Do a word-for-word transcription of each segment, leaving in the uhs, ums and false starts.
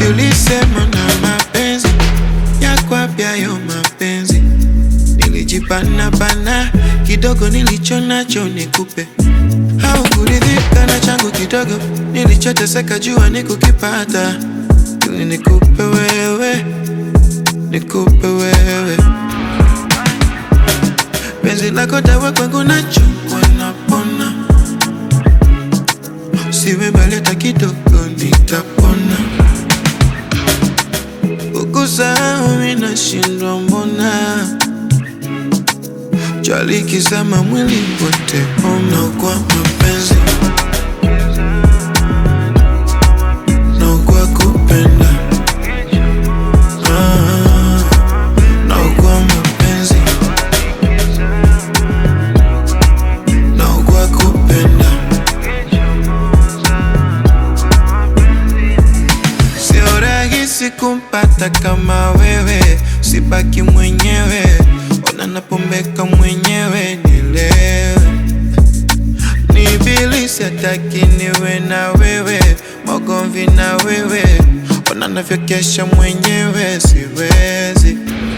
eti ulisema na mapenzi yako apya yo mapenzi. Nilijipana bana kidogo nilicho nacho nikupe. Haukuridhika na changu kidogo nilichoteseka jua nikukipata. Ili nikupe wewe, nikupe wewe. Penzi lako dawa kwangu nachukua napona. Siwe mbali hata kidogo nitapona. Kukusahau mimi nashindwa mbona. Jua likizama mwili wote homa kwa mapenzi. Na kwa kupenda ah, na kwa mapenzi. Na kwa kupenda sio rahisi kumpata kama wewe. Sibaki mwenyewe, ona napombeka mwenyewe nilewe. Ni ibilisi hataki niwe na wewe. Magomvi na wewe, ona navyokesha mwenyewe siwezi.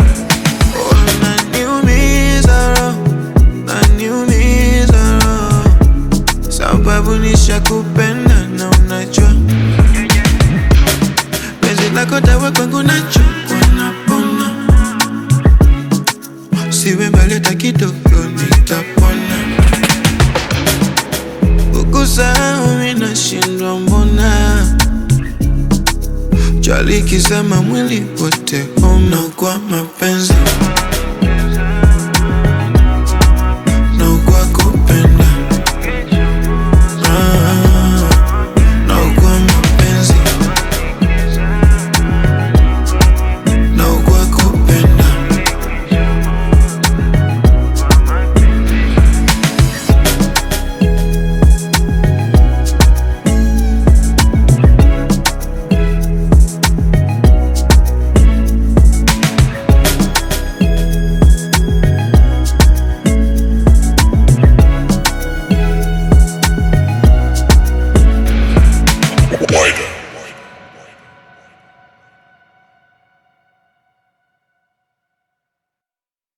Unaniumiza roho, unaniumiza roho. Sababu nishakupenda na unajua. Penzi lako dawa kwangu nachukua napona. Siwe mbali hata kidogo nitapona. Kukusahau mimi nashindwa mbona. Jua likizama mwili wote homa kwa mapenzi.